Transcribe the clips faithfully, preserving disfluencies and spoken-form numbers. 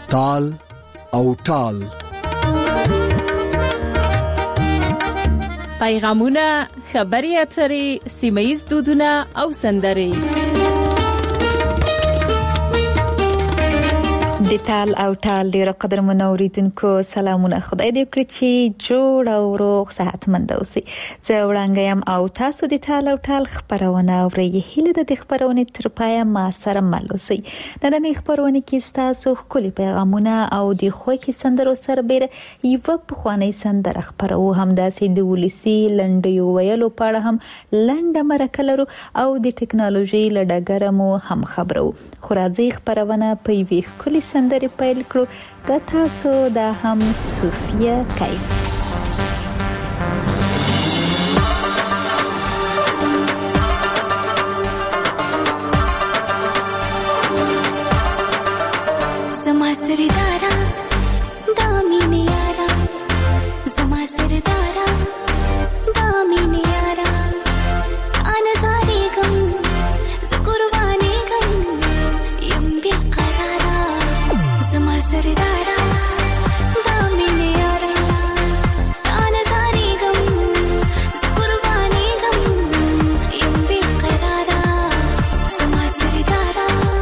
تال او ټال. پیغامونه، خبري اترې، سیمه‌یز دودونه او سندرې. د تال او ټال ډیره قدرمنو اوریدونکو سلامونه. خدای دې وکړي چې جوړ او روغ صحتمند اوسئ. زه وړاندې يم او تاسو د تال او ټال خبرونه اورئ. هیله د خبرونې تر پایه ما سره مل اوسئ. د نن خبرونه کې تاسو خولي پیغامونه او د خوږی سندرو سره بیره یو په خواني سندره خبرو هم داسې د ولسی لنډیو ویلو پاړه هم لنډه مرکه لرو او د ټکنالوژي لډګره مو هم خبرو. خو راځي خبرونه په وی خولي سندرې پیل کړو. د تاسو د هم صوفیا کیف. زما سردارا دامین یارا، زما سردارا دامین یارا، انا زاری گم زقربانی گم یم بیقرارا. زما سردارا دامین یارا، انا زاری گم زقربانی گم یم بیقرارا. زما سردارا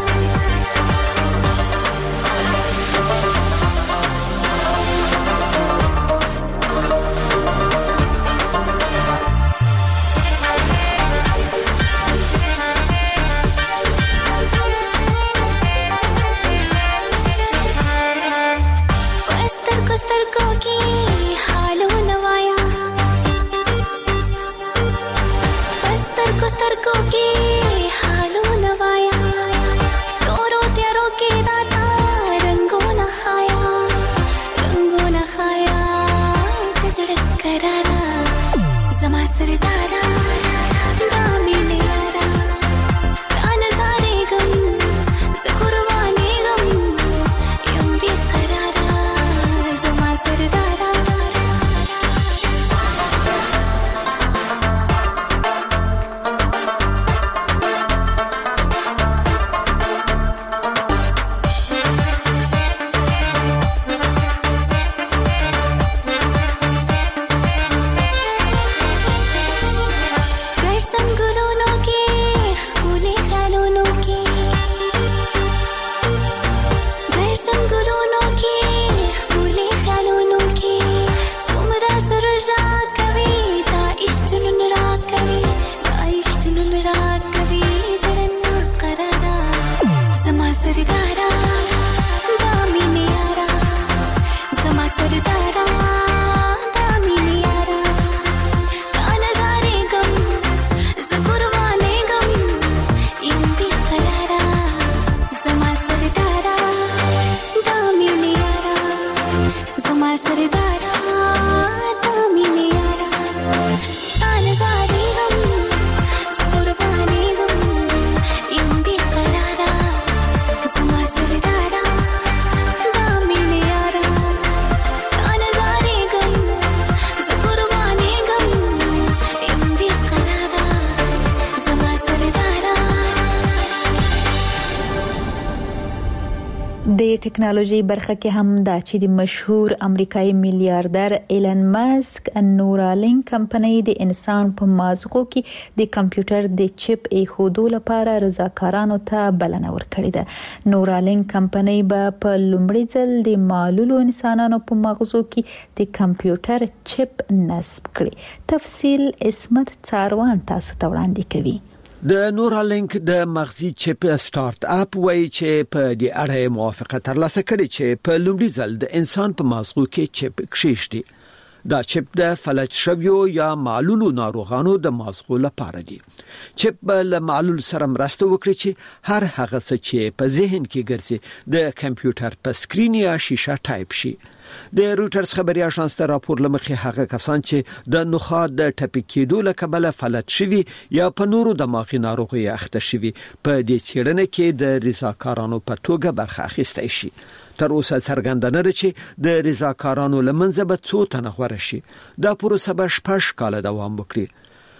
د ټکنالوژي برخه کې هم دا چې د مشهور امریکایي میلیاردر ایلن ماسک نورالینک کمپنۍ د انسان په مازغو کې د کمپیوټر د چپ ایښودو لپاره رضاکارانو ته بلنه ورکړې ده. نورالینک کمپنۍ به په لومړي ځل د معلولو انسانانو په مغزو کې د کمپیوټر چپ نصب کړي. تفصیل اسمت څاروان تاسو ته وړاندې کوي. د نورالینک د مغزي چپ سٹارټ اپ وایي چې په دې اړه موافقه ترلاسه کړې چې په لومړي ځل د انسان په مغزو کې چپ کښېږدي. دا چپ د فلج شویو یا معلولو ناروغانو د مغزو لپاره دی. چپ به له معلول سره مرسته وکړي چې هر هغه څه چې په ذهن کې ګرځي د کمپیوټر په سکرین یا شیشه ټایپ شي. د روټرز خبري اژانس ته راپور لمخې هغه کسان چې د نخاع د ټپي کېدو له کبله فلج شوي یا په نورو دماغي ناروغیو اخته شوي په دې څېړنه کې د رضاکارانو په توګه برخه اخیستی شي. تر اوسه څرګنده نه ده چې د رضاکارانو له منځه به څو تنه غوره شي. دا پروسه به شپږ کاله دوام وکړي.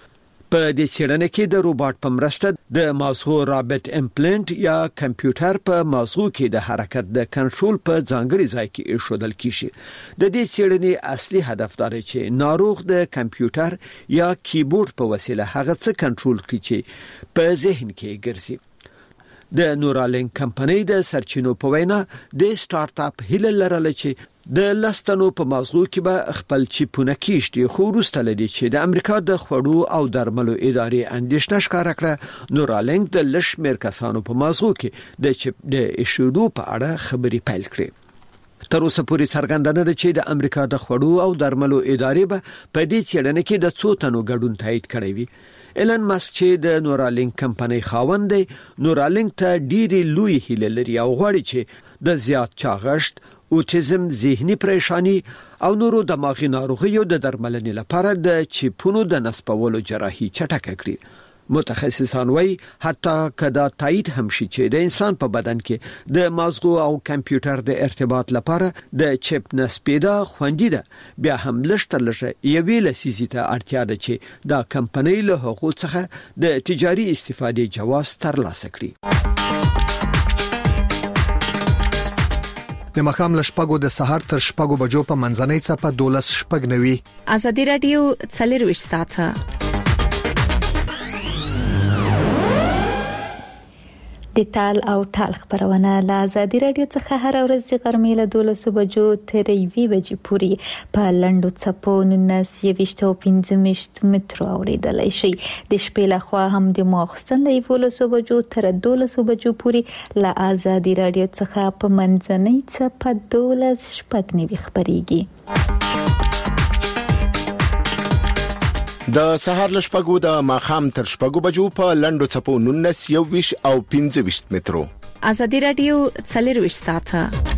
په دې څېړنه کې د روباټ په مرسته د مازغو رابط امپلانت یا کمپیوټر په مازغو کې د حرکت د کنټرول په ځانګړي ځای کې ایښودل کیږي. د دې څېړنې اصلي هدف دا دی چې ناروغ د کمپیوټر یا کیبورډ په وسیله هغه څه کنټرول کړي چې په ذهن کې ګرځي. د نورالینک کمپنۍ د سرچینو په وینا د سٹارټ اپ هیله لرله چې د لستنو په مازغو کې به خپل چیپونه کیشتي، خو وروسته لدی چې د امریکا د خوړو او درملو ادارې اندېښنه ښکاره کړه نورالینک د لشمیر کسانو په مازغو کې د چیپ د ایشودو په اړه خبري پیل کړې. تر اوسه پورې څرګندونه ده چې د امریکا د خوړو او درملو ادارې به په دې څېړنه کې د څو تنو ګډون تایید کړی وي. ایلن ماسک چې د نورالینک کمپنۍ خاوند دی، نورالینک ته ډېری لوی هیله لري او غواړي چې د زیات چاغښت، اوټیزم، ذهني پریشانی او نورو دماغي ناروغیو د درملنې لپاره د چیپونو د نصبولو جراحي چټکه کړي. متخصصان وایي حتی کدا تایید هم شي چې د انسان په بدن کې د مازغو او کمپیوټر د ارتباط لپاره د چیپ نصبیدا خوندي ده، بیا هم لشتر لشه یوې لسیزې ته اړتیا ده چې دا کمپنۍ له حقوق څخه د تجاري استفادې جواز ترلاسه کړي. د مخام لشپګو د سحر تر شپګو بجو په منځنۍ څپه دولس شپګ نوي. ازادي رادیو څلرويش ساعته د تال او ټال خبرونه له ازادي رادیو څخه هر ورځ د غرمې له دولس بجو تر یوې بجې پورې په لنډو څپو نولس یویشت او پنځه ویشت مترو اوریدلای شي. د شپې له خوا هم د ماخستن له یولس بجو تر دولس بجو پورې له ازادي رادیو څخه په منځنۍ څپه دولس شپږ نوي خبريږي. د سهار لشپګو د ماخام تر شپګو بجو په لندو چپو نولس یویش او پنځه ویشت مترو. ازادي رادیو څلرويش ساعته.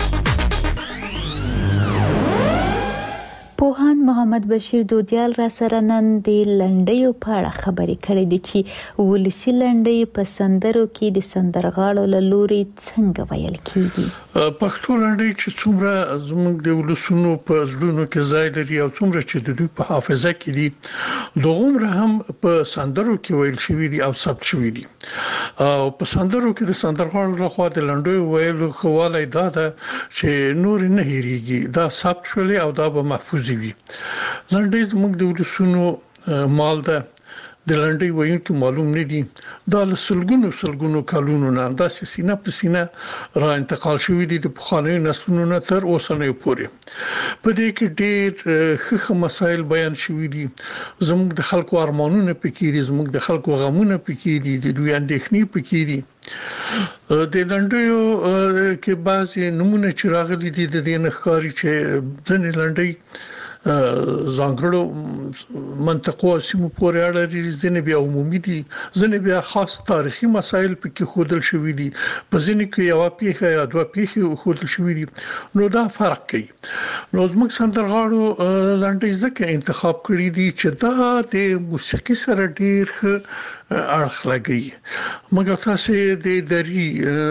پوهان محمد بشیر دودیال را سره نن د لنډیو په اړه خبرې کړې دي چې ولسی لنډۍ په سندرو کې د سندرغاړو له لوري څنګه ویل کیږي. پښتو لنډۍ چې څومره زموږ د ولسونو په زړونو کې ځای لري او څومره چې د دوی په حافظه کې دي، دغومره هم په سندرو کې ویل شوی دي او ثبت شوی دي. او په سندرو کې د سندرغاړو لخوا د لنډیو ویلو خواله دا ده چې نور نه هېریږي، دا ثبت شولې او دا به محفوظ وي. لنډۍ زموږ د ولسونو مال ده. د لنډۍ ویونکو معلوم نه دي، دا له سلګونو سلګونو کلونو نه داسې سینه په سینه را انتقال شوی دي د پخوانیو نسلونو نه تر اوسنیو پورې. په دې کې ډېر ښه مسایل بیان شوي دي. زموږ د خلکو ارمانونه پکې دي، زموږ د خلکو غمونه پکې دي، د دوی اندېښنې پکې دي. د لنډیو کې بعضې نمونه چې راغلي دي د دې نه ښکاري چې ځینې لنډۍ ځانګړو منطقو او سیمو پورې اړه لري، ځینې بیا عمومي دي، ځینې بیا خاص تاریخي مسایل پکې ښودل شوي دي، په ځینې کې یوه پیښه یا دوه پیښې ښودل شوي دي. نو دا فرق کوي. نو زموږ سندرغاړو لنډۍ ځکه انتخاب کړي دي چې دا د موسیقي سره ډېر ښه اړخ لګي. مګر تاسو د دری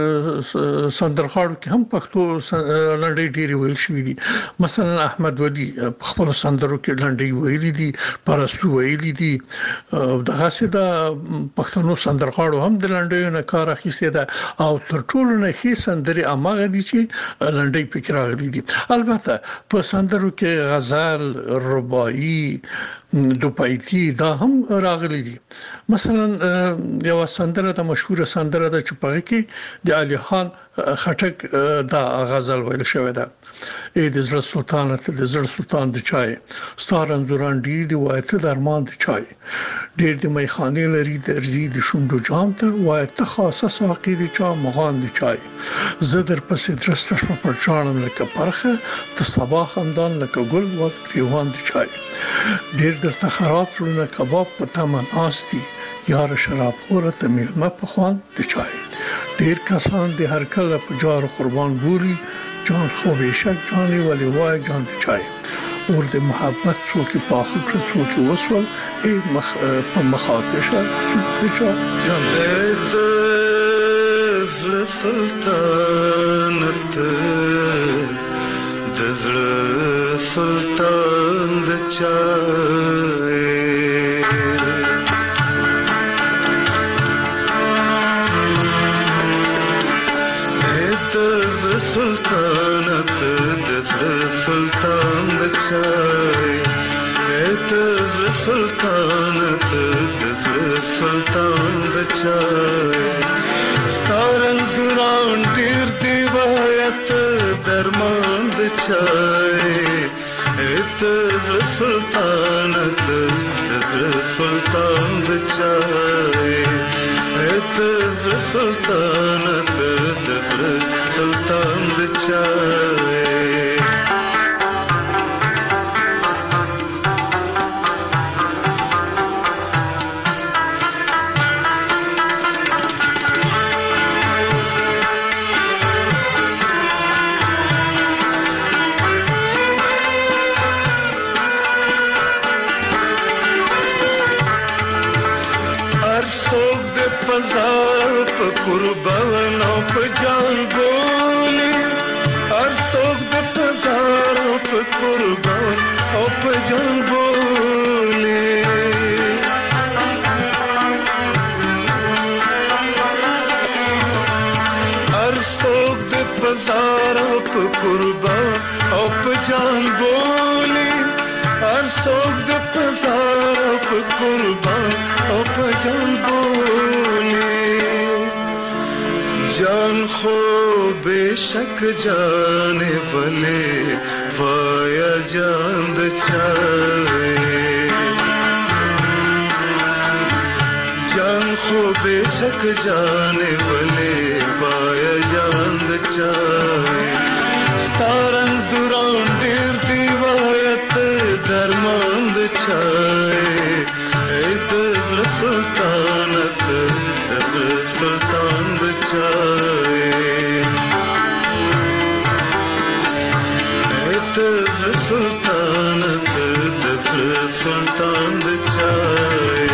سندرغاړو کې هم پښتو لنډۍ ډېرې ویل شوي دي. مثلا احمد ولی په خپل سندرو کې لنډۍ ویلي دي، پرستو ویلي دي. دغه څه د پښتنو سندرغاړو هم د لنډیو نه کار اخیستی ده او تر ټولو نه ښې سندرې هماغه دي چې لنډۍ پکې راغلي دي. البته په سندرو کې غزل، رباعي، دوپایتي دا هم راغلي دي. مثلا یو سندره د مشهور سندره د چپاغي کې د علي خان خټک دا غزل ویل شوی ده. اې د زړه سلطان ته د زړه سلطان د چای ستار انزوران ډیر دی وای ته درمان د چای ډیر د میخانه لري درځي د شوندو جام ته وای ته خاصه ساقي د چا مغان د چای زدر پسې درسته شپه پر چانم لکه پرخه ته صباح خندان لکه ګل واز گریوان د چای ډیر درته خراب شونه کباب په تمن آستی یار شراب خوره ته میلمه په خوان د چای ډیر کسان د هر کله په جار قربان ګوري جان خو بشک جانی ولی وای جان د چای اور د محبت څوک په اخر څوک وسول ای مخ په مخاطش څوک د چا جان د زړه سلطنت د زړه سلطان د چای سلطانت د سلطان د چای ته سلطانت د سلطان د چای ستارن زوران ډیر دی وایت درمان د چای ته سلطانت د سلطان د چای ته سلطانت د سلطان د چای پزار په قربان او په جان بولي هر څوک د پزار په قربان او په جان بولي هر څوک د پزار په قربان او په جان بولي هر څوک د پزار په قربان او په جان بولي جان خو بشک جان ولې وایا جان د چای جان خو بشک جان ولې وایا جان د چای ستارن زوران ډیر دی وایت درمان د چای د سلطانت د سلطان د چای د سلطانت د سلطان د چای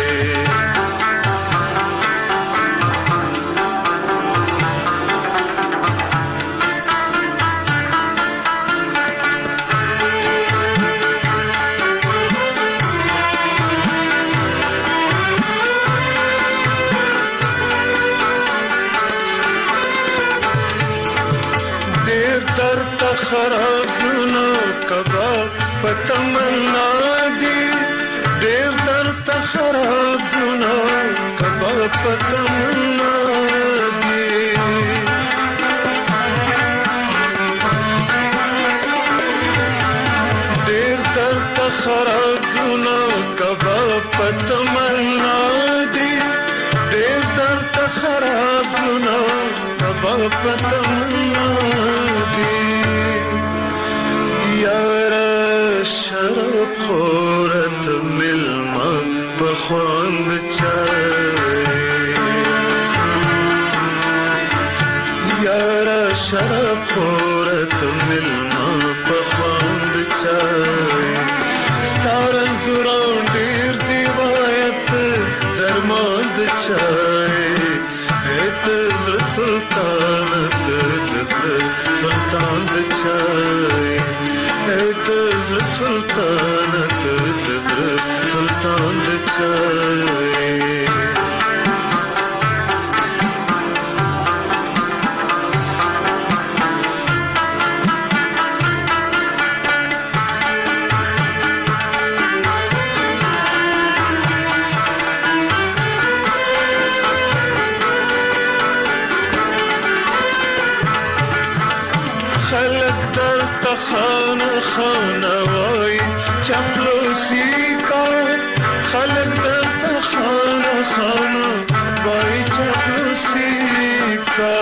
خراب زونه کباب پتمنا دی ډیر درد خراب زونه کباب پتمنا دی ډیر درد خراب زونه کباب پتمنا دی ډیر درد خراب زونه کباب پتمنا دی یارا شراب خورت ملما بخواند چای یارا شراب خورت ملما بخواند چای ستارن زوران ډیر دی وایت درمان د چای ایت سلطانت د سلطان د چای ایت سلطانت د سلطان د چای خانه خانه وای چپلوسی کا خلق درته خانه خانه وای چپلوسی کا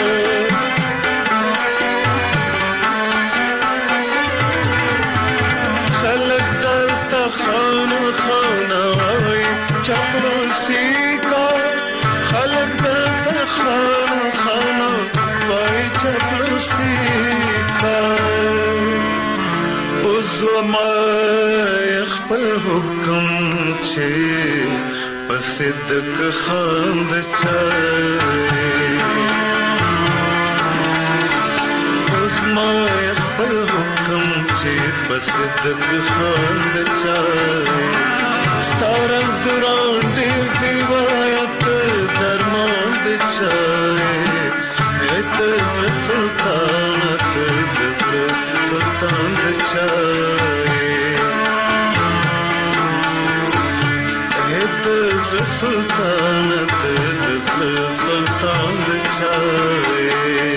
خلق درته خانه خانه وای چپلوسی کا خلق درته خانه خانه وای چپلوسی کا زما خپل حکم چې پسدک خاند چای زما خپل حکم چې پسدک خاند چای ستارن زوران ډیر دی وایت درمان د چای ایت سلطان سلطانت د سلطان چای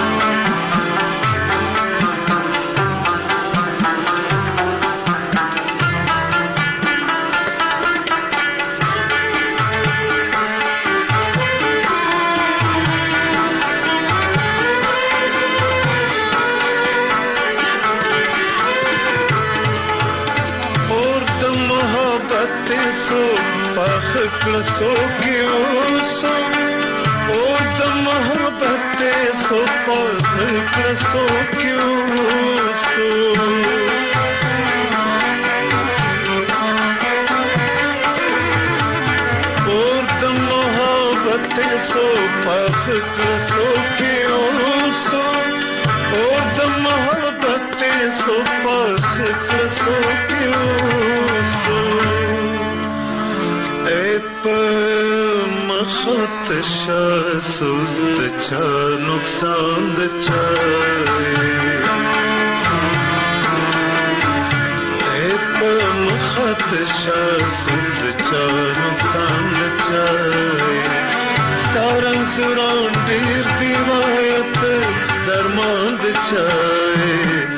सो क्यों सो और द मोहब्बत सो पर सो क्यों सो और द मोहब्बत सो पर सो क्यों सो और द मोहब्बत सो पर सो क्यों सो मखत शासुद चा नुकसान चाहे मखत शासुद चा नुकसान चाहे सतारन सुरान डीर दीवायत दरमांद चाहे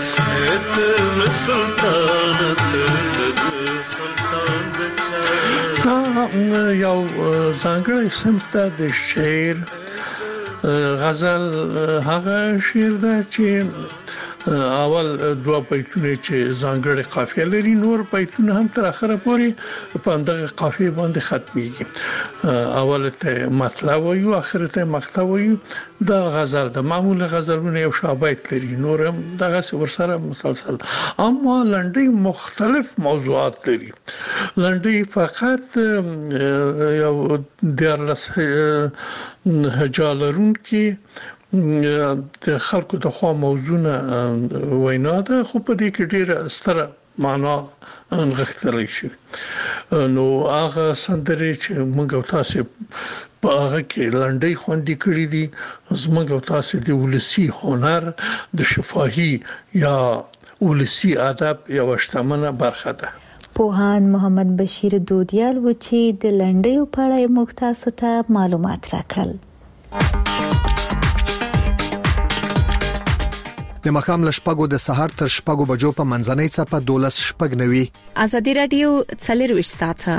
सुल्तानत सुल्तान चाहे یو ځانګړی صنف د شعر غزل هغه شعر ده چې اول دوه بیتونه چې ځانګړی قافیه لري نور بیتونه هم تر اخره پورې په همدغه قافیه باندې ختميږي اول ته مطلب وایو اخر ته مقطع وایو دا غزل د معمول غزلونه یو شابهت لري نور هم دغه ورسره مسلسل اما لنډي مختلف موضوعات لري لنډي فقط یو دیارلس هجالرون کې د خلکو د خوا موضوعونه وینا ده خو په دې کې ډیره ستره معنا انغښتلی شي نو هغه سندرې چې موږ او تاسو په هغه کې لنډۍ خوندې کړې دي زموږ او تاسو د ولسی هنر د شفاهي یا ولسی ادب یو شتمنه برخه ده پوهان محمد بشیر دودیال و چې د لنډۍ په اړه موږ تاسو ته معلومات راکړل د مخام لشپګو د سحر تر شپګو بجو په منځنۍ چپه دولس شپګ نوي ازادي رادیو څلرويش ساعته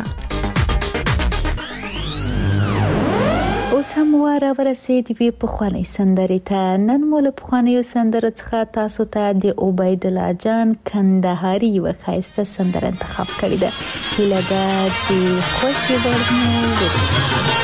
اوس هم واره ورسېد وی په خواني سندري ته نن مول په خواني سندره څخه تاسو ته د عبید الله جان کندهاري وخایسته سندره انتخاب کړی ده هیله د خوشي ورنو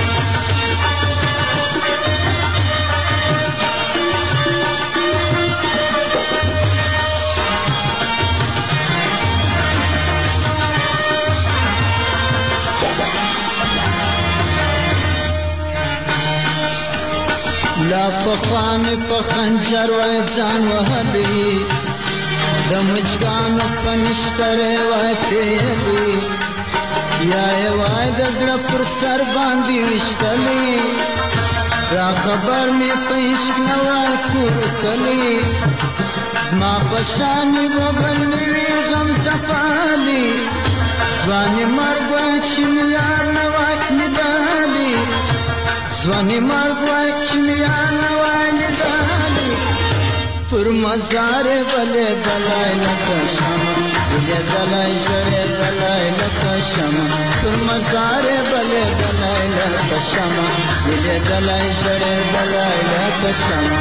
لا پخوان په خنجر وای ځان وهلي د مچګانو په نشتره وای پیلي یا وای د زړه پر سر باندې وشتلي را خبر می پېښ نه وای کور کلی زما پشانې وبلني غم زفالي ځواني مرګ چې یار نه وای ندالي ځواني مرګ وای چې یار نه وای ندالي پر مزار بلې دلای لکه شمع بلې دلای شړې دلای لکه شمع پر مزار بلې دلای لکه شمع بلې دلای شړې دلای لکه شمع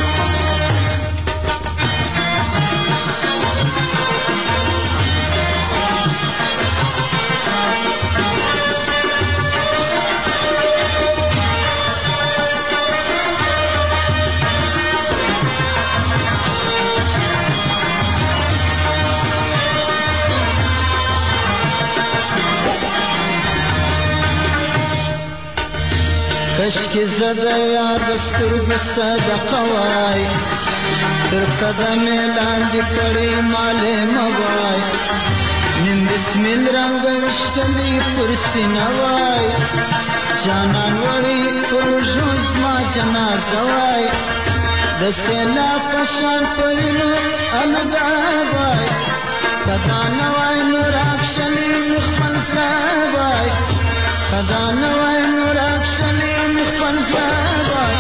کشکی زده یار دسترگ صدقه وای تر قدم لاندې کړي مالې موای نن بسمل رنگ وشتلی پر سینه وای جانان وړي پر ژوند ما جنازه وای د سیلا پشان پوینو الګا وای کدا نوای نور اکشلی مخمن وای کدا نوای نور اکشلی مخبن زلابای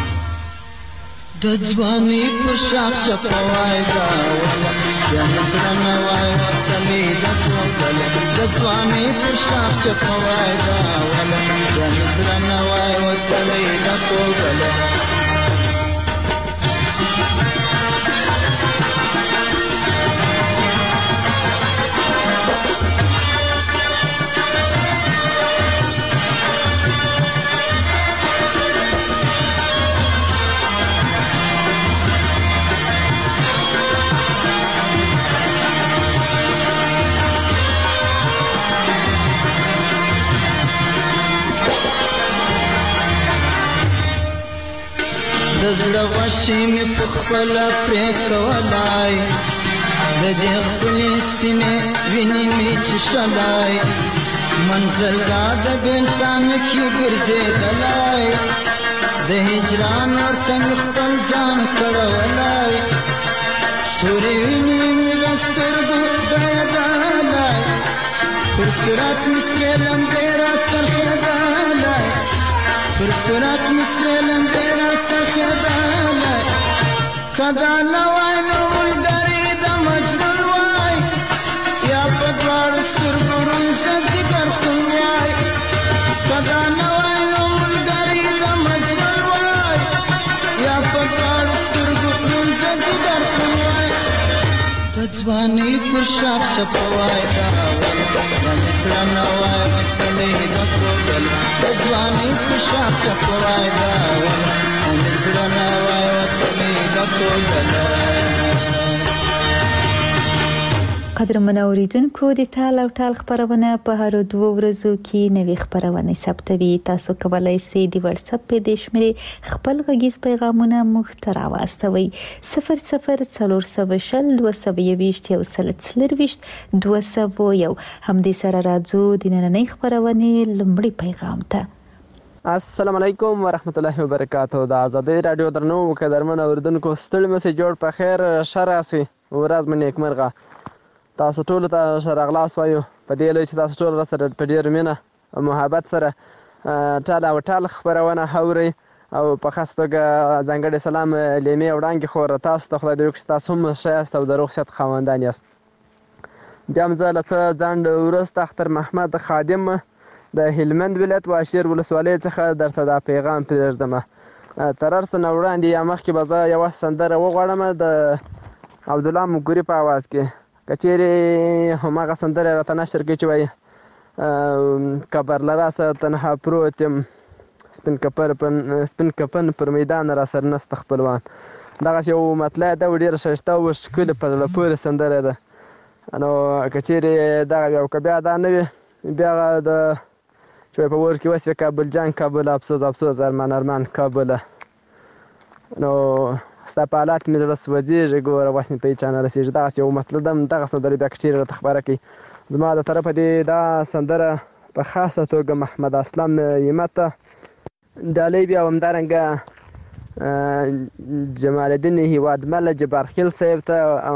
د ځواني په شاخ چپوای دا ولا یا نصر نوای وطني د کوبل د ځواني په شاخ چپوای دا ولا یا نصر نوای وطني د کوبل زړه غوښې مې په خپله پرې کولای د دې خپلې سینې وینې مې چښلای منزلګاه د بېلتان کې ګرځېدلی د هجران ورته مې خپل ځان کړولی سورې وینې مې له سترګو بهېدلی پر صراط مې سرې لمبې راڅرخېدلی پر صراط مې سرې لمبې راڅرخېدلی کدا نوای نو ملګري د مجنون وای یا په دواړو سترګو ړوند شه ځګر خون وای کدا نوای نو ملګري د مجنون وای یا په دواړو سترګو ړوند شه ځګر خون وای د ځوانۍ پر شاخ چپوای دا ول د مصر نوای وطني د کوبل د ځوانۍ پر شاخ چپوای دا ول د مصر نوای وطني د کوبل. قدرمن اوریدونکو د ټال او ټال خبرونه په هر دوه ورځو کې نوې خبرونه ثبتوي. تاسو کولای شئ د واتس اپ په د شمیرې خپل غږیز پیغامونه مخ ته راوستوئ صفر صفر څلور سوه شل دوه سوه یوویشت یو سل څلرویشت دوه سوه یو. همدې سره راځو د نننۍ خبرونې لومړی پیغام ته. السلام علیکم ورحمت الله وبرکاتہ. د ازادۍ رادیو درنو قدرمن اوریدونکو ستړي مې جوړ په خیر شراسي ورځ مې نیکمرغه. تاسو ټول ته شرغلاس وایو په دې لوي چې تاسو ټول سره په ډیر مینه او محبت سره ټال او ټال خبرونه اورئ او په خاص توګه ځانګړی سلام لیمې وړاندې خور تاسو ته خدای دې وکړي تاسو هم ښه یاست او د روغ صحت خاوندان یاست. بیا هم زه له څه ځنډ وروسته اختر محمد خادم د هلمند ولایت واشیر ولسوالۍ څخه درته دا پیغام پرېږدم. تر هر څه نه وړاندې یا مخکې به زه یوه سندره وغواړم د عبدالله مګوري په آواز کې. که چیرې هماغه سندره راته نشر کړي چې وایي کبر له راسه تنها پروت یم سپین سپین کفن پر میدان را سر نسته خپلوان. دغسې یو مطلع ده او ډېره ښایسته او ښکلې په زړه پورې سندره ده. نو که چیرې دغه وي او که بیا دا نه وي بیا د چې وایي په اور کې وسوې کابل جان کابل افسوس افسوس ارمان ارمان کابله. نو ستا په حالات مې زړه سوځېږي ګوره وس مې په هېچا نه رسېږي. دغسې یو مطلب ده دغه سندرې بیا که چیرې راته خپاره کړي زما د طرفه دې دا سندره په خاصه توګه محمد اسلام همت ته ډالۍ بیا همدارنګه جمال الدین هیوادمل جبارخیل صاحب ته او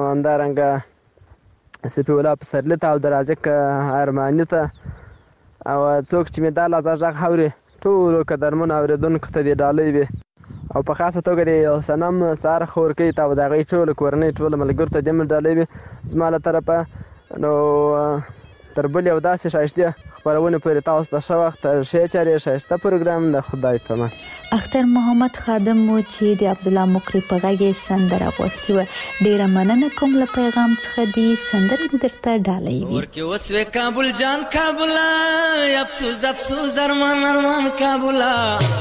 همدارنګه سپي الله پسرلي ته او د رازق ارماني ته او څوک چې مې دا لازه غږ اوري ټولو قدرمنو اورېدونکو ته دې ډالۍ وي او په خاصه توګه د صنم سهار خورکۍ ته او د هغوی ټولو کورنۍ ټولو ملګرو ته دې هم ډالۍ وي زما له طرفه. نو تر بلې او داسې ښایستې خپرونې پورې تاسو ته ښه وخت ښې چارې ښایسته پروګرام د خدای په امان. اختر محمد خادم و چې د عبدالله مقری په غږ یې سندره غوښتې وه. ډېره مننه کوم له پیغام څخه دې سندره دې درته ډالۍ وي. ورکې وسوې کابل جان کابله افسوس افسوس ارمان ارمان کابله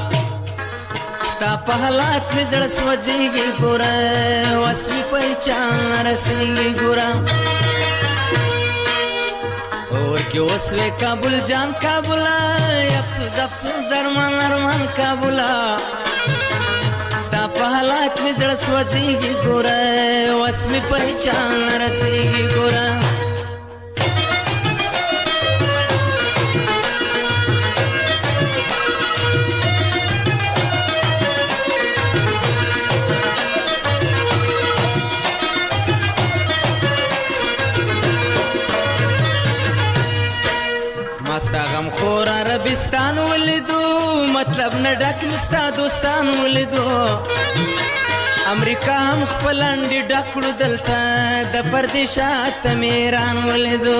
ستا په حالات مې زړه سوځېږي ګوره وس مې په هېچا نه رسېږي ګوره ورکې وسوې کابل جان کابله افسوس افسوس ارمان ارمان کابله ستا په حالات مې زړه سوځېږي ګوره وس مې په هېچا نه رسېږي ګوره مطلب نه ډک مستا دوستان ولیدو امریکا هم خپل انډي ډکړو دلته د پردیشات میران ولیدو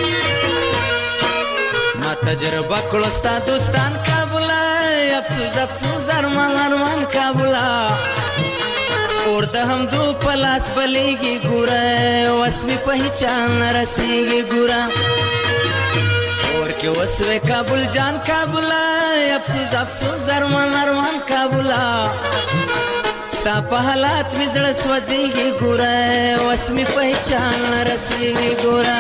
ما تجربه کړو ستا دوستان کابل افسوس افسوس ارمان ارمان کابل اور د هم دو پلاس بلیږي ګوره وسمي پہچان رسیږي ګوره اور کې وسوي کابل جان کابل افسوس افسوس ارمان ارمان کابل ستا په حالات مې زړه سوځيږي ګوره وسمي پہچان رسیږي ګوره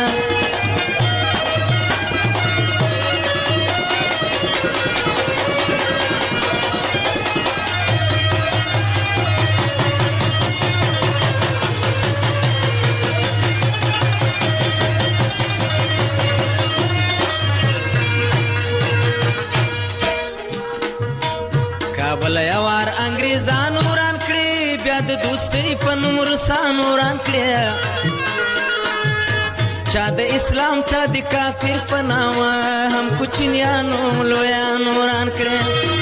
کابل یوار انګریزانو وران کړی بیا د دوستۍ په نوم روسانو وران کړی چا د اسلام چا د کافر په نامه هم کوچنیانو لویانو وران کړی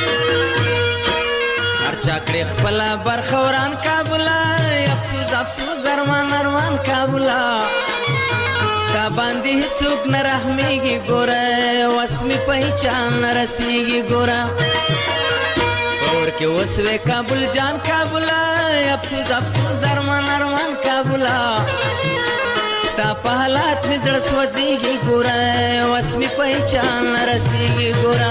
هر چا کړی خپله برخه وران کابل افسوس افسوس ارمان ارمان کابل تا باندې هیڅوک نه رحمیږي ګوره وسمي پہچان نه رسیږي ګوره اور کې وسوي کابل جان کابل افسوس افسوس ارمان ارمان کابل تا په حالات مې زړه سوځيږي ګوره وسمي پہچان رسیږي ګوره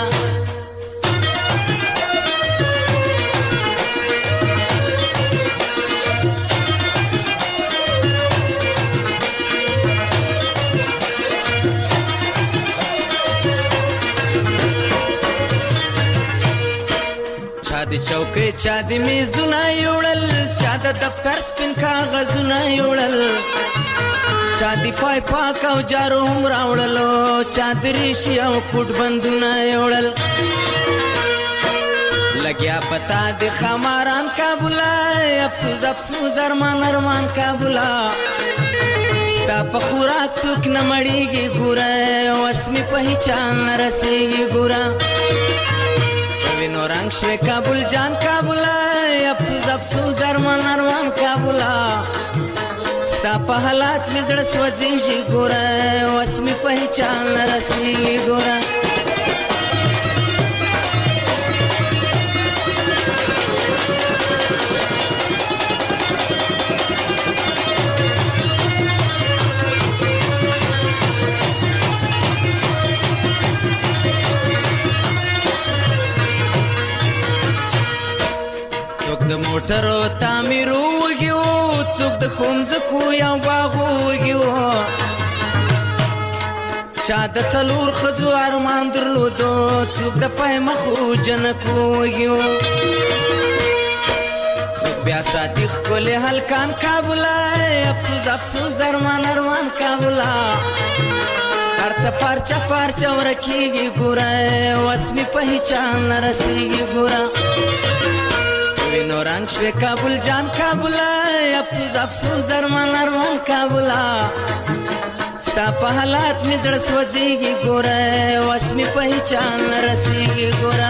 چا د چوکۍ چا د میزونه یوړل چا د دفتر سپین کاغذونه یوړل چا د پای پاک او جارو هم راوړلو چا د ریشي او پټ بندونه یوړل لګیا پتا د خماران کابل افسوس افسوس ارمان ارمان کابل ستا په خوراک څوک نه مړیږي ګوره وسمي پہچان رسیږي ګوره وینو رنگ شوی کابل جان کابل افسوس افسوس ارمان ارمان کابل ستا په حالات مې زړه سوځيږي ګوره وسمي پہچان رسیږي ګوره د موټرو تعمیرو وګیو څوک د ښوونځکو یا باغو وګیو چا د څلور ښځو ارمان درلودو څوک د پای مخو جنکو وګیو څوک بیا ساتي ښکلې هلکان کابل افسوس افسوس ارمان ارمان کابل هر څه پارچه پارچه ورکېږي ګوره وسمي پہچان رسیږي ګوره وینو رنگ شوی کابل جان کابل افسوس افسوس ارمان ارمان کابل ستا په حالات مې زړه سوځيږي ګوره وسمي پہچان رسیږي ګوره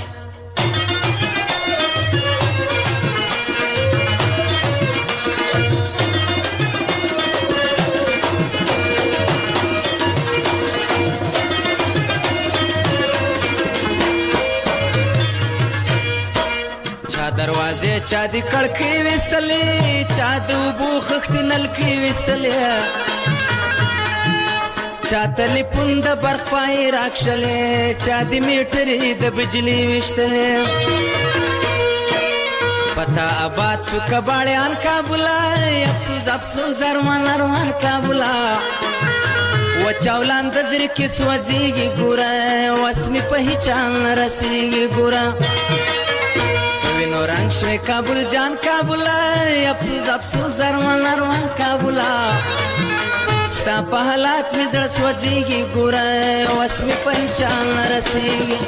دروازه چا دی کړکۍ وستلې چا د اوبو خښتې نلکې وستلې چا تلیفون د برق پای راکښلې چا د میټرې د بجلي وشتلې پتا آباد شو کباړیان کابل افسوس افسوس ارمان ارمان کابل وچاولان د درې کې سوځيږي ګوره وسمي پہچان رسیږي ګوره وینو رنگ شوی کابل جان کابل افسوس افسوس ارمان ارمان کابل ستا په حالات مې زړه سوځيږي ګوره وسمي پہچان رسیږي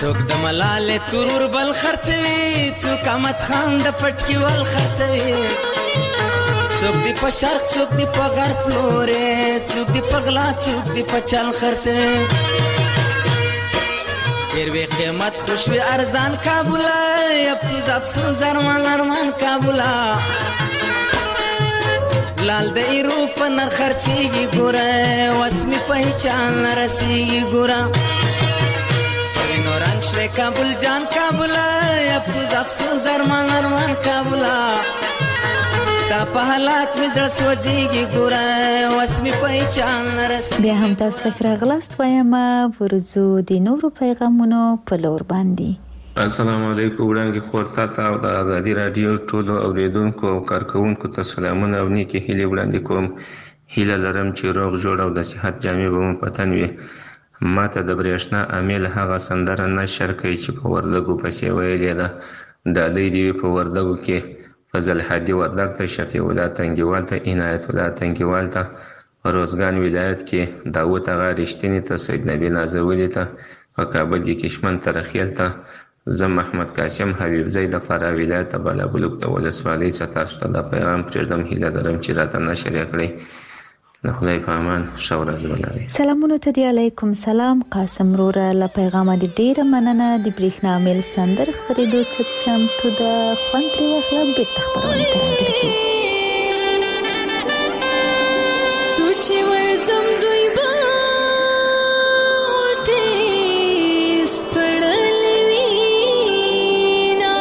څوک د ملالې ترور بل خرڅوي څوک احمد خان د پټکي ول خرڅوي څوک دی په شرق څوک دی په غرب لورې څوک دی په غلا څوک دی په چل خرڅوي پیروي قیمت خوشوي ارزان کابولا افسوس افسوس ارمان ارمان کابولا لال د ایرو په نر خرڅيږي ګوره وسمي په چان رسيږي ګوره وینو رنگ شوي کابل جان کابولا افسوس افسوس ارمان ارمان کابولا ستا په حالات مې زړه سوځيږي ګوره وسمي په چان رسيږي. بیا هم تاسو ته راغلاست وایم ورزو د نورو پیغامونو په لور باندې. السلام علیکم وړاندې خورتا ته او د ازادي رادیو ټولو اوریدونکو او کارکونکو ته سلامونه او نیکی هیلې وړاندې کوم. هیله لرم چې روغ جوړ او د صحت جامې به مو په تن وي. ما ته د برېښنا امیل هغه سندره نشر کوي چې په وردګو پسې ویلې ده. ډالۍ دې په وردګو کې فضل حدی وردګ ته شفیع الله تنګیوال ته عنایت الله تنګیوال ته روزګان ولایت کې داوود اغا رښتینی ته سید نبی نازولی ته په کابل کې کشمن ترخیل ته زم محمد قاسم حبیب زید فرا ولایت بالابلوک ته ولسوالۍ څخه تاسو ته د پیغام پرېږدم. هیله لرم چې راته نشر یې کړئ. د خدای په امان ښه ورځ ولرئ. سلامونه ته دی. علیکم سلام قاسم وروره له پیغامه دې ډېره مننه. د برېښنا میل سندر خپرېدو څه چمتو ده خوند ترې واخله بېرته خپرونې ته راګرځو. څو چې ورځم دوی به غوټې سپړلې وینا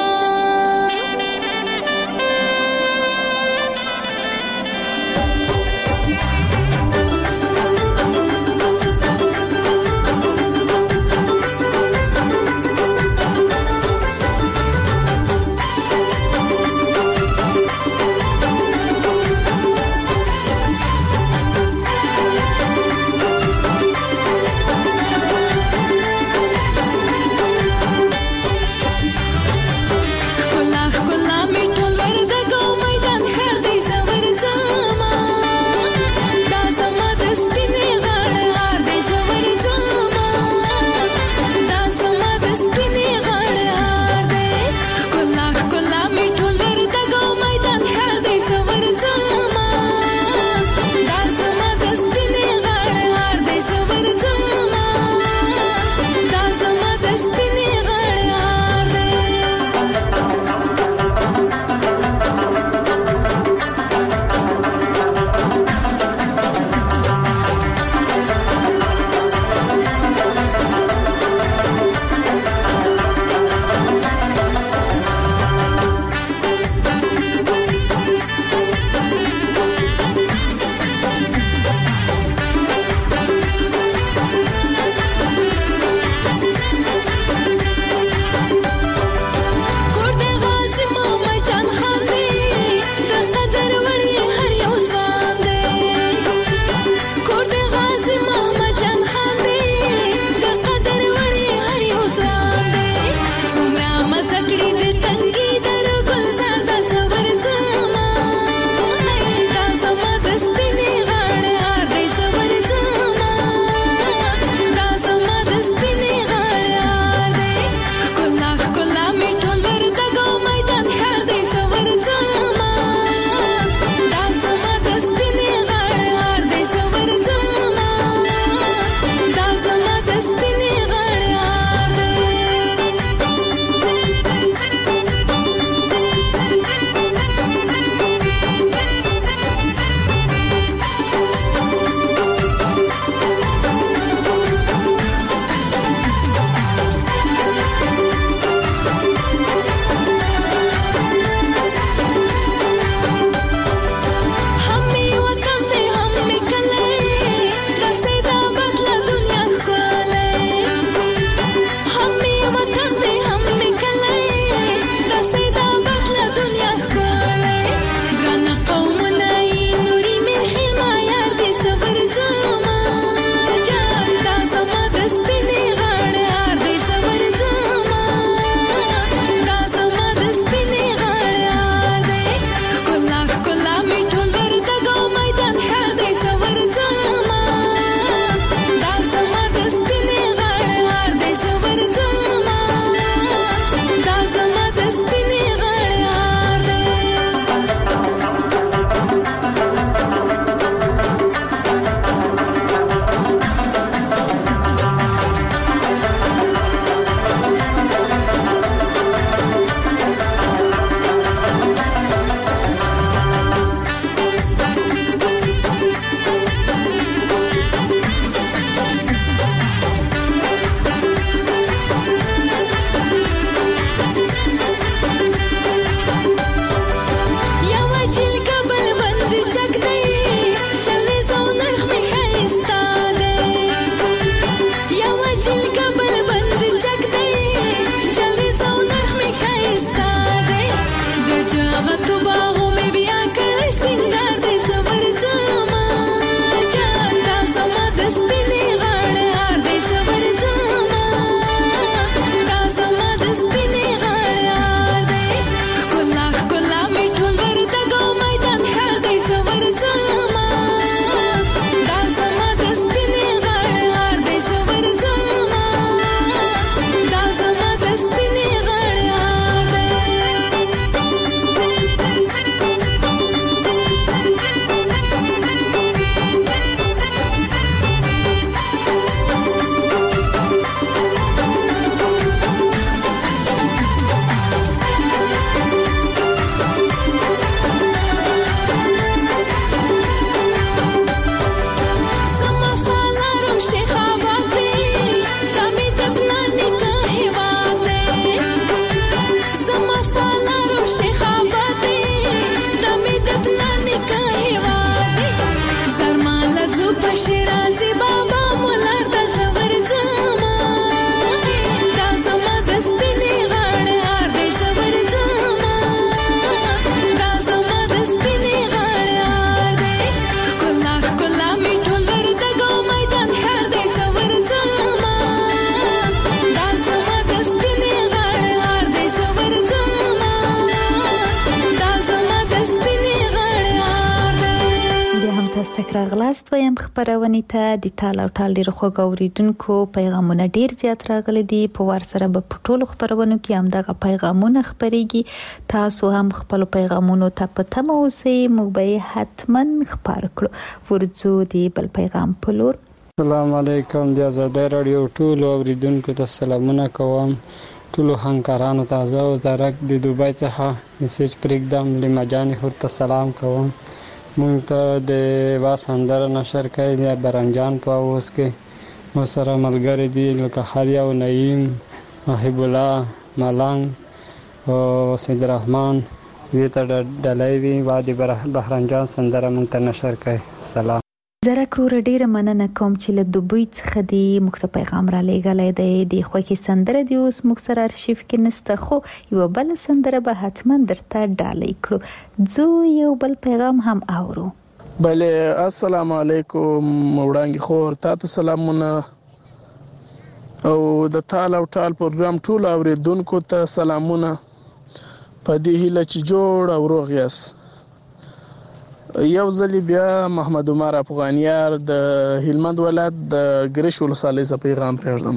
راغلاست ویم خبرونه ته د ټال او ټال ډیر خو غوریدونکو پیغامونه ډیر زیات راغلي دي په ور سره په ټولو خبرونو کې هم دغه پیغامونه خبريږي تاسو هم خپل پیغامونو ته پته مو سي مو به حتما خبر کړو ورځو دی بل پیغام په لور. السلام علیکم د آزادۍ رادیو ټولو اوریدونکو ته سلامونه کوم ټولو همکارانو ته زه او زرک د دوبۍ څخه میسج پرېږدم لما جانې ورته سلام کوم. مونږ ته د واسندر نشر کوي د برنجان په اوس کې مو سره ملګری دي لکه خالیا او نعیم محب الله ملنګ او سید الرحمن دې ته ډلای وی وادي بهرنجان سندره مونږ ته نشر کوي. سلام. زره کرور ډیره مننه کوم چې له دوبۍ څخه دی مخته پیغام را لېږلی دی د خوښي سندره دی اوس موږ سره ارشیف کې نسته خو یو بل سندره به حتما درته ډالۍ کړو. زه یو بل پیغام هم اورو. بله السلام علیکم وړانګې خور تاسو سلامونه او د ټال او ټال پروګرام ټول اوریدونکو ته سلامونه په دې هیله چې جوړ او روغ یاست. یو ځل بیا محمد عمر افغانیار د هلمند ولایت د ګریش ولسوالۍ څخه پیغام پرېږدم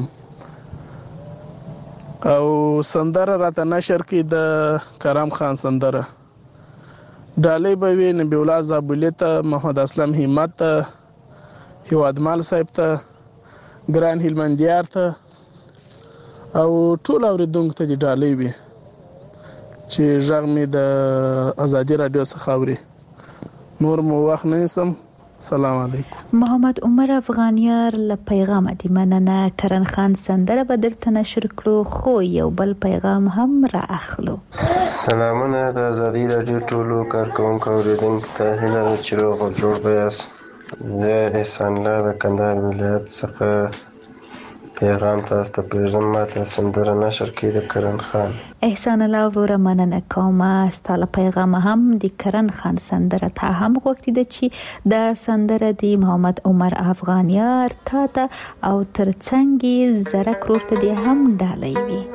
او سندره راته نشر کړي د کرم خان سندره ډالۍ به وي نبی الله زابلي ته محمد اسلم همت ته هیوادمال صاحب ته ګران هلمندیار ته او ټول اوریدونکو ته ډالۍ وي چې ژغ مې د آزادۍ رادیو څخه اوري. نور مو وخت نسم. سلام علیکم. محمد عمر افغانیار له پیغام دی مننه. کرن خان سندره به درته نشر کړو خو یو بل پیغام هم را اخلو. سلامونه د آزادۍ رادیو ټولو کارکونکو اوریدونکو ته هیله چې روغ او جوړ یاست. زه احسان الله د کندهار ولایت څخه پیغام تاسو ته پرېږدم. ماته سندره نشر کړي د کرن خان. احسان الله وروره مننه کوم ستاسو پیغام هم د کرن خان سندره ته هم وخت دی چې د سندره دی محمد عمر افغانیار تا ته او ترڅنګ زره کرور ته دی هم ډالۍ وي.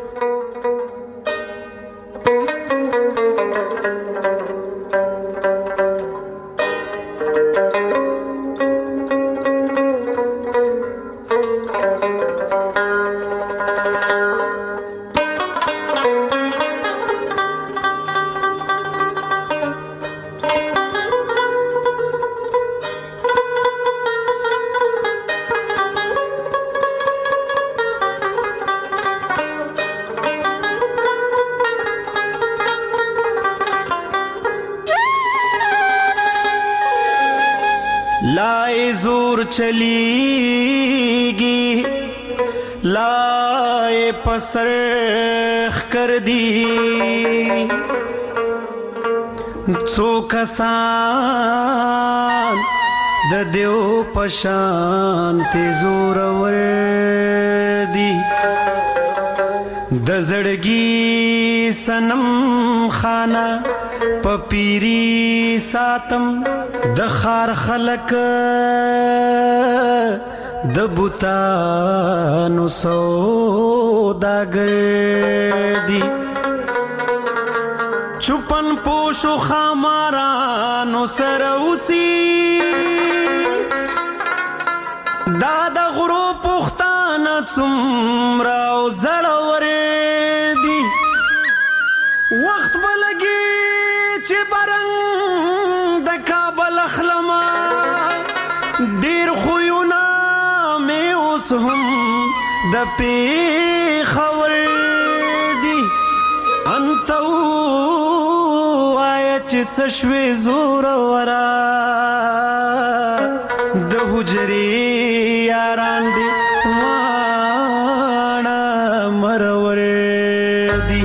चलीगी लाए पसरख कर दी सो कसान द देव पशान ते जोर वर्दी द जड़गी सनम खाना पपीरी सातम د خار خلق د بوتانو سوداګر دي چوپن پوشو خمارانو سره اوسي دا د غرو پختانه څومره او زړور دي وخت بلګي چې برنګ دیر خویونا میں اوس هم د پی خور دی انتو آیا چې څشوي زور ورا د حجري یاران دی وانا مرور دی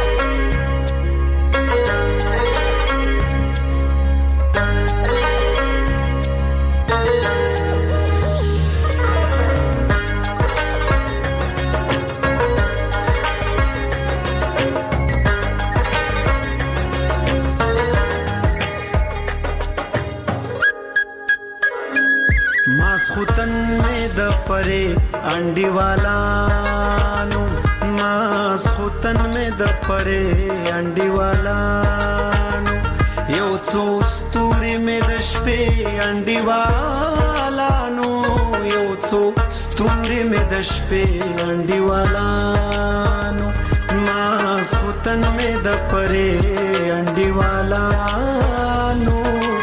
परे अंडी वालानु मास खुतन में द परे अंडी वालानु यो चोस ستوري مې د شپې انډیوالانو یو څو ستوري مې د شپې انډیوالانو ماسختن مې د پرې انډیوالانو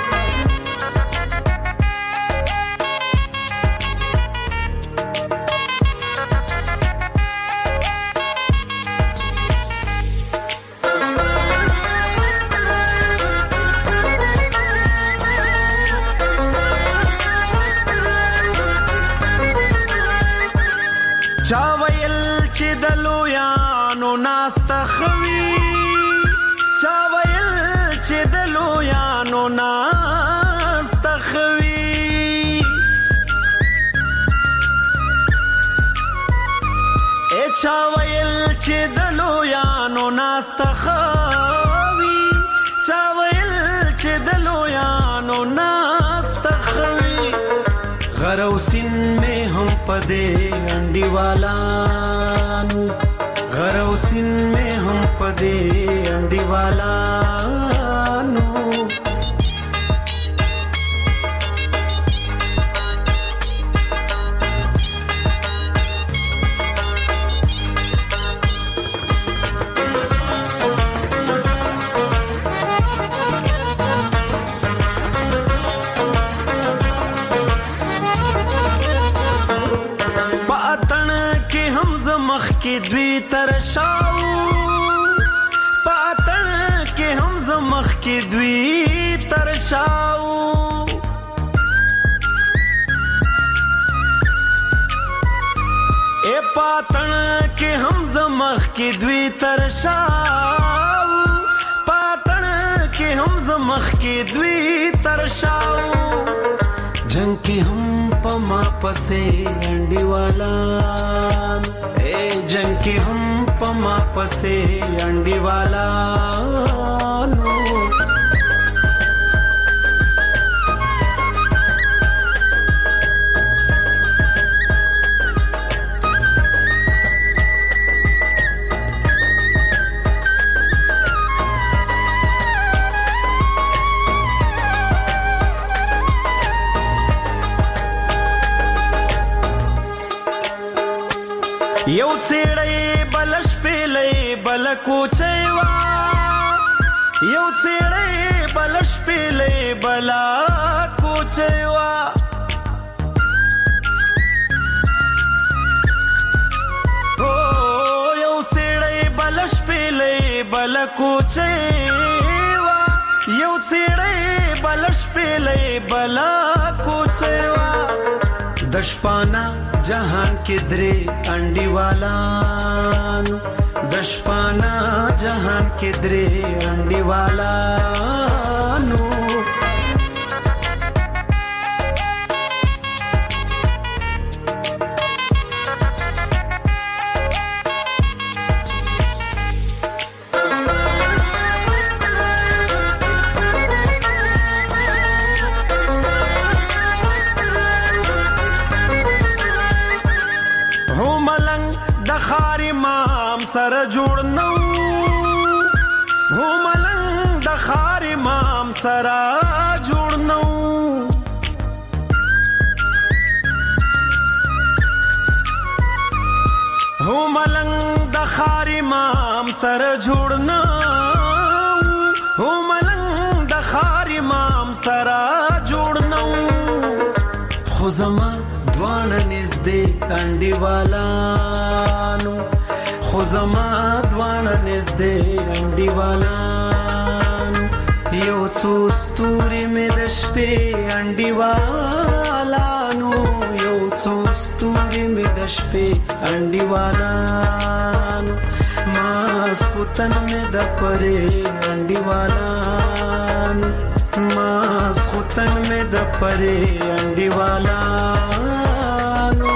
چا ویل چې د لویانو ناسته خوي چا ویل چې د لویانو ناسته خوي ا چا ویل چې د لویانو ناسته خوي چا ویل چې د لویانو ناسته خوي غروسین میں ہم پدے انڈیوالانو غروسین میں ہم پدے انڈیوالانو کې دوی ترشاو پاتن کې هم زمخ کې دوی ترشاو اے پاتن کې هم زمخ کې دوی ترشاو پاتن کې هم زمخ کې دوی ترشاو جنگ کې هم پما پسې انډیوالان جنگ کی ہم پما پسے انڈیوالانو یو څېړې بلش پیلې بل کوچېوا یو څېړې بلش پیلې بل کوچېوا او یو څېړې بلش پیلې بل کوچېوا یو څېړې بلش پیلې بل کوچېوا دشپانا جهان کې درې انډیوالان دشپانا جهان کې درې انډیوالانو سره جوړ نو هو ملنګ د خار امام سره جوړ نو هو ملنګ د خار امام سره جوړ نو هو ملنګ د خار امام سره جوړ نو خو زما دوانه نږدې انډیوالانو خو زما دوانه نږدې انډیوالان یو څو ستوري مې د شپې انډیوالانو یو څو ستوري مې د شپې انډیوالانو ماسختن مې د پرې انډیوالانو ماسختن مې د پرې انډیوالانو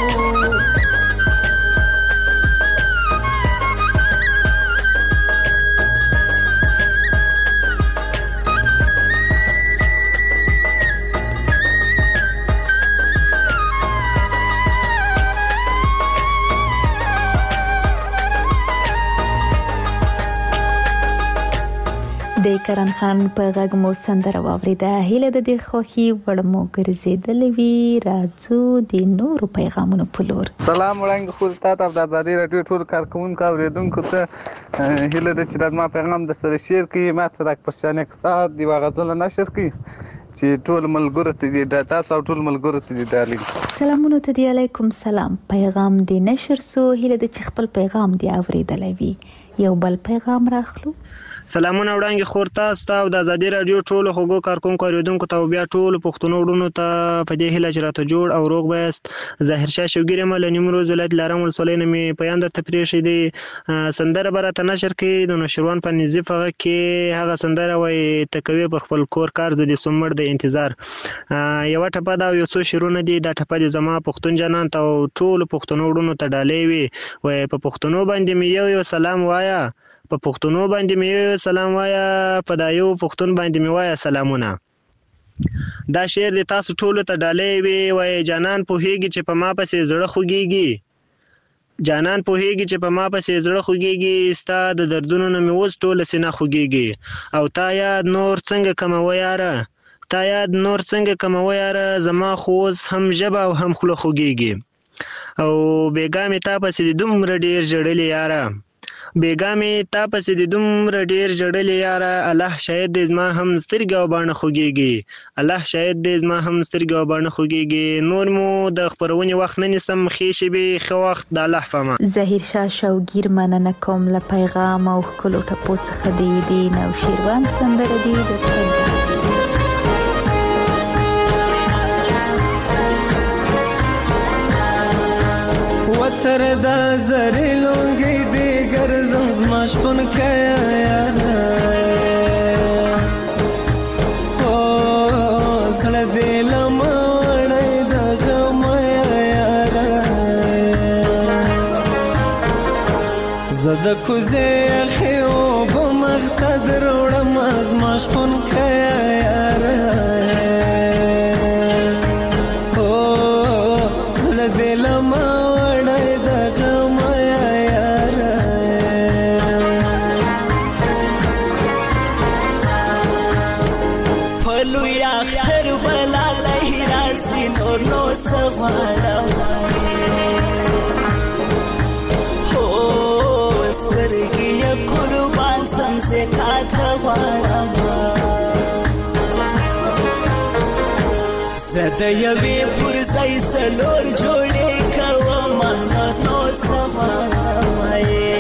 د کرن خان په غږ مو سندره واوریده. هیله د دې خوخي وړمو ګرځیدلې وی راځو د نورو پیغامونو په لور. سلام وړاندې خو تاسو د آزادي رادیو ټول کارکونکو اوریدونکو ته هیله د چې د ما پیغام د سره شیر کړئ، ما ته د پښتني اقتصاد دی واغزل نشر کړئ چې ټول ملګرو ته دې د تاسو ټول ملګرو ته دې دالې. سلامونه ته دی، علیکم سلام. پیغام دی نشر سو، هیله د چې خپل پیغام دی اوریدلې وی. یو بل پیغام راخلو. سلامونه وړاندې خور تاسو ته د آزادي رادیو ټول خوګو کارکونکو اوریدونکو ته بیا ټول پښتون وړونو ته په دې هیله چې راته جوړ او روغ بیاست. ظاهر شاه شوګیر مل نیمروز ولایت لارم ولسوالۍ مې پیام درته پریښی دی. سندره برته نشر کې د نشروان په نظیف هغه کې هغه سندره وای تکوي پر خپل کور کار د سمړ د انتظار. یو ټپه دا یو څو شیرونه دي، دا ټپه د زما پښتون جنان ته ټول پښتون وړونو ته ډالې وي. وای په پښتونو باندې مې یو یو سلام وایا، په پښتونو باندې مې سلام وایا، په دایو پښتون باندې مې وایا سلامونه. دا شعر د تاسو ټولو ته ډالې وي. وای جانان پوهیږي چې په ما پسې زړه خوږیږي، جانان پوهیږي چې په ما پسې زړه خوږیږي، ستا د دردونو نه مې اوس ټوله سینه خوږیږي. او تا یاد نور څنګه کومه یاره، تا یاد نور څنګه کومه یاره، زما خو اوس هم ژبه او هم خوله خوږیږي. او بیګا مې تا پسې د دومره ډېر ژړلې یاره، بیګا مې تا پسې د دومره ډېر ژړلې یاره، الله شاید دې زما هم سترګې او باڼه خوږیږي، الله شاید دې زما هم سترګې او باڼه خوږیږي. نور مو د خپرونې وخت نه نیسم، ښې شېبې ښه وخت د الله په امان. ظاهر شاه شوګیر مننه کوم له پیغام او ښکلو ټپو څخه د دین او شیروان سندره دی د وتر دا زری لونگی دیگر زمزما شپن کیا یارا، او سڑ دیل موڑی دا غم یارا، زد کوزی الخیو بمختد روڑم ازما شپن کیا یارا، او سڑ دیل موڑی زد یوی پرزای سلور جوڑی کوام نو سوارمائی،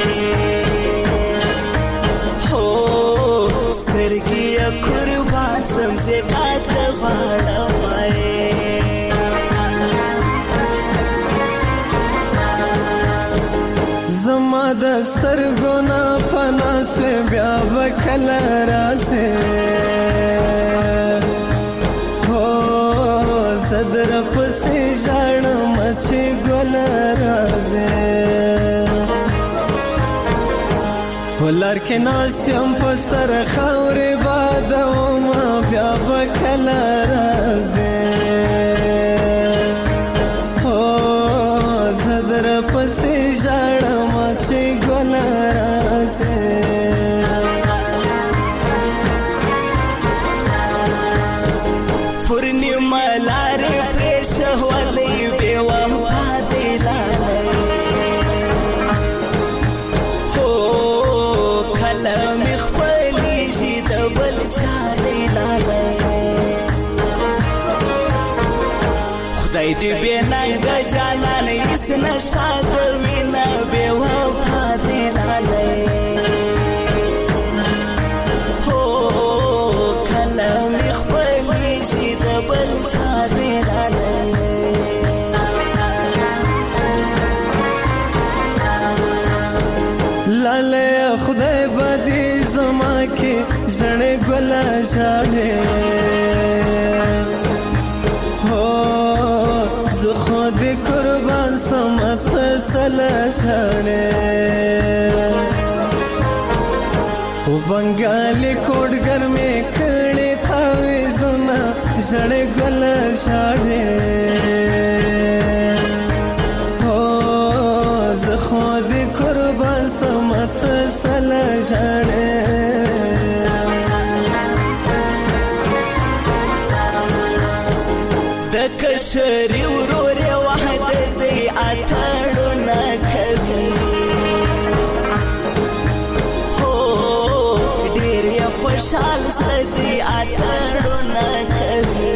ہو سترگی قربان سمزی قد غارمائی. زما د سترګونا پنا سوی بیا بکل راسه، صدر پسی جان مچی گل رازه، پلار که ناسیم پسر خوری بادو ما بیا بکل رازه، صدر پسی جان مچی گل رازه. شهوالي بوفا دلالي، هو كلام خپلي جد بلچا دلالي، خدای دې بننګ جانان اس نشاد وینا بوفا دلالي، هو كلام خپلي جد بلچا دلالي. لاله خدای بدی زما کی جړې ګلا شاړې، هو زه خود قربان سمت سلا شاړې، او بنگالي کوډګر می کړي تاوي زما جړې ګلا شاړې، خود قربان سمت سلا جانے. کشری ورور وحدت دی اتړو نه کوي هو ډېر یې خوشحال سړی اتړو نه کوي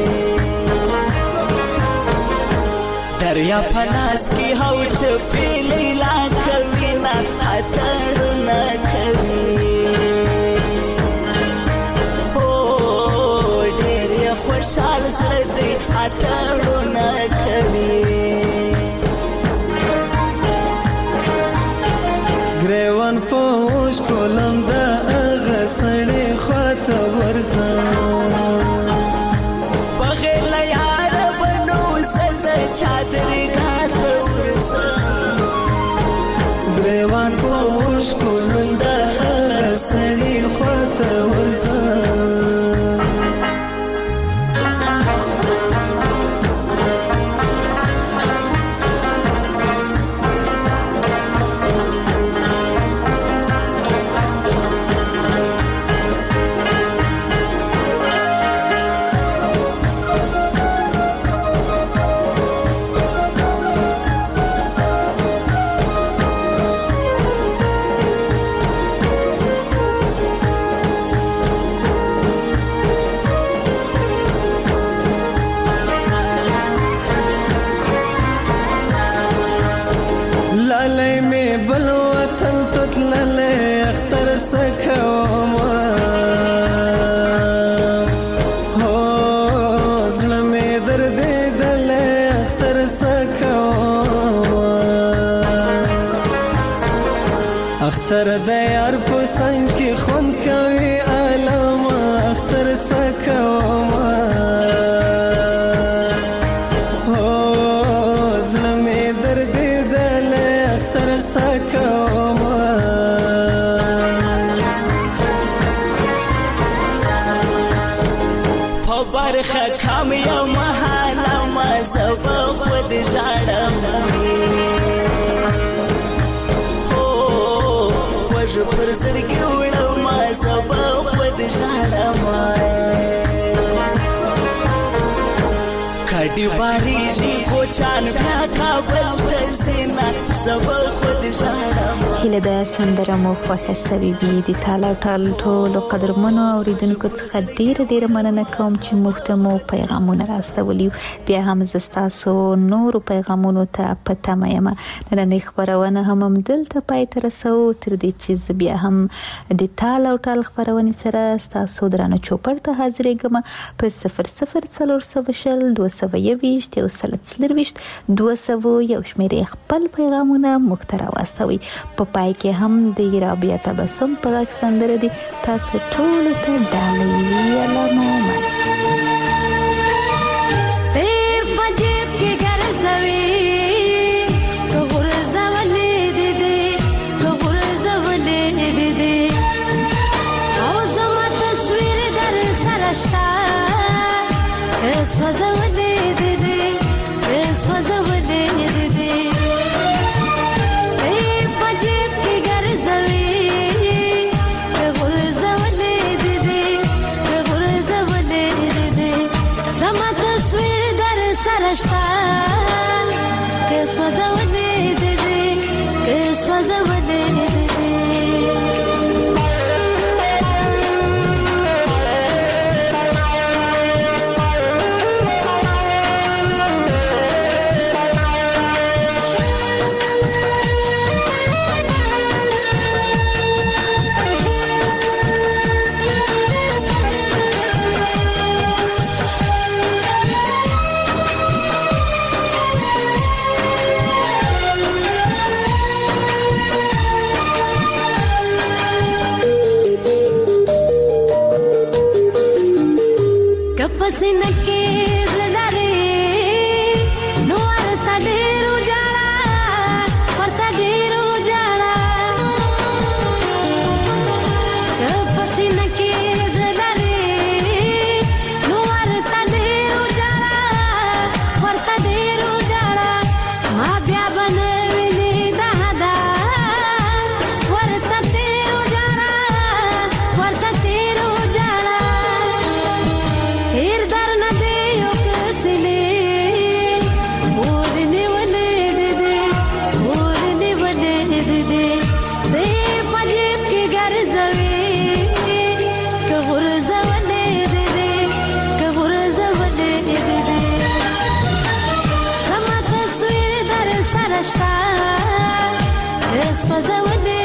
دریا پلاس کی هو چپی لیلا کوي نه اتړو نه کوي خوشحال سړی اتړو نه کوي ګریوان پوش کولم د هغه سړی خواته ورځم بغیر له یاره به نو زه د چادرګاه ته ورځم ګریوان پوش کولم د هغه سړی خواته ورځم اختر د یار په څنګ کې خون کوي علامه اختر سکوما هو زړه مې درد دل اختر سکوما په برخه کام یو محاله ما زب خود ژړم پر زړګي وړم ما زبا خود ژړم کډي باري شي کوچان بیا کابل ته زینا زبا خود ژړم هله د سندره مو خوښه سوي وي د تالا ټال ټولو قدرمنو اوریدونکو څخه ډیر ډیر مننه کوم چې موږ ته مو پیغامونه راستولي بیا هم زستاسو نورو پیغامونو ته پته مېما نن خبرونه هم دلته پای تر رسو تر دې چې بیا هم د تالا ټال خبرونه سره تاسو درانه چوپړ ته حاضرېږم په صفر صفر څلور سوه دوه سوه یوویشت یو سل څلرویشت دوه سوه یو شمېرې خپل پیغامونه موږ ته راواستوي په پای کې هم د رابعه تبسم په غږ سندره دي تاسو ټول ته ډالۍ علامه Heer dar na de سوځولې